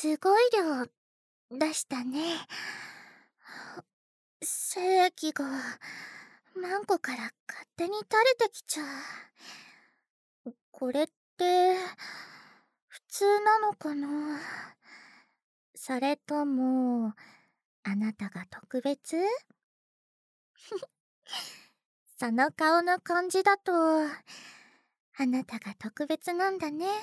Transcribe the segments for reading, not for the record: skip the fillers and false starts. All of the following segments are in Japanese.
すごい量出したね。精液がマンコから勝手に垂れてきちゃう。これって普通なのかな？それともあなたが特別？その顔の感じだとあなたが特別なんだね。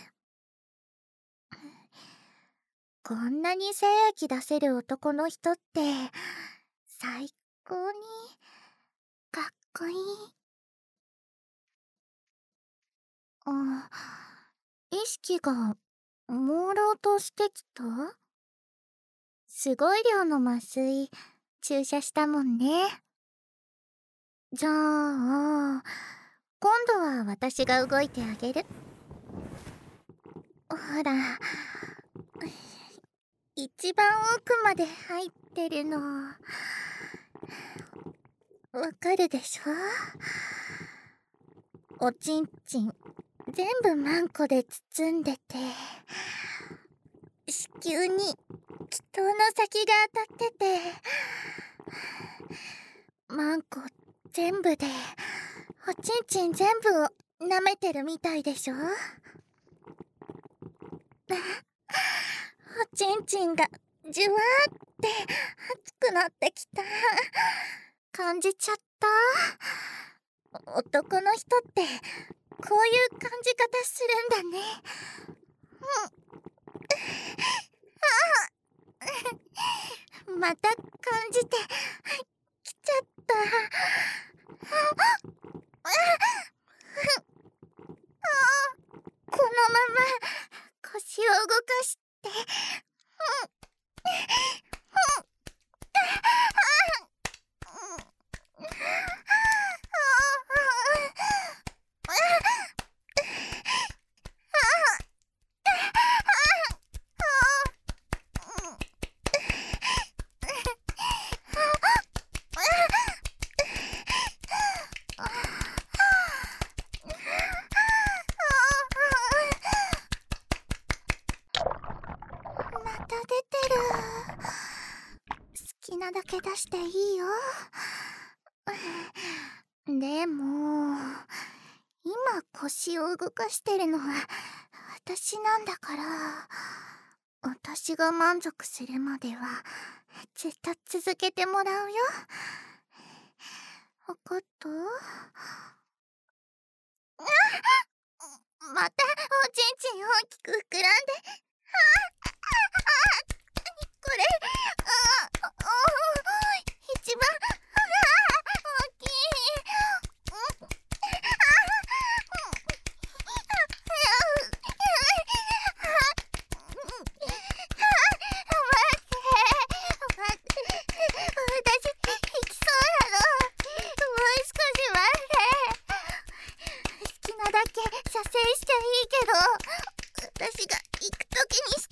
こんなに精液出せる男の人って最高にかっこいい。あ、意識が朦朧としてきた？すごい量の麻酔注射したもんね。じゃあ今度は私が動いてあげる。ほら、一番奥まで入ってるのわかるでしょ？おちんちん全部マンコで包んでて、子宮に気筒の先が当たってて、マンコ全部でおちんちん全部を舐めてるみたいでしょ？おちんちんがじゅわーって熱くなってきた。感じちゃった。男の人ってこういう感じ方するんだね。また感じてきちゃった。このまま腰を動かして、また出てる。好きなだけ出していいよ。でも今腰を動かしてるのは私なんだから、私が満足するまでは絶対続けてもらうよ。わかった？またおちんちん大きく膨らんで、これ一番大きい。射精しちゃいいけど、私が行くときにして。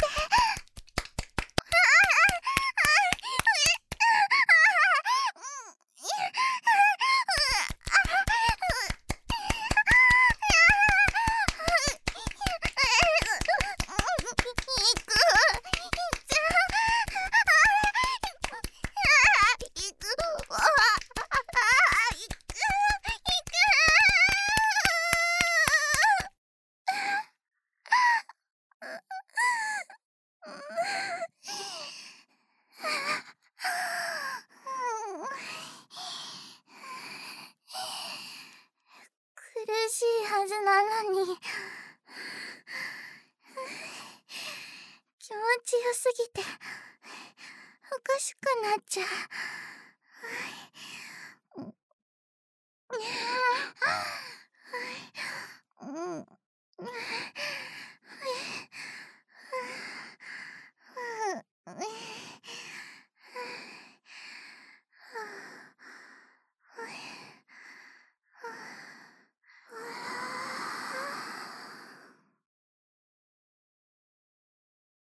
苦しいはずなのに気持ちよすぎておかしくなっちゃう。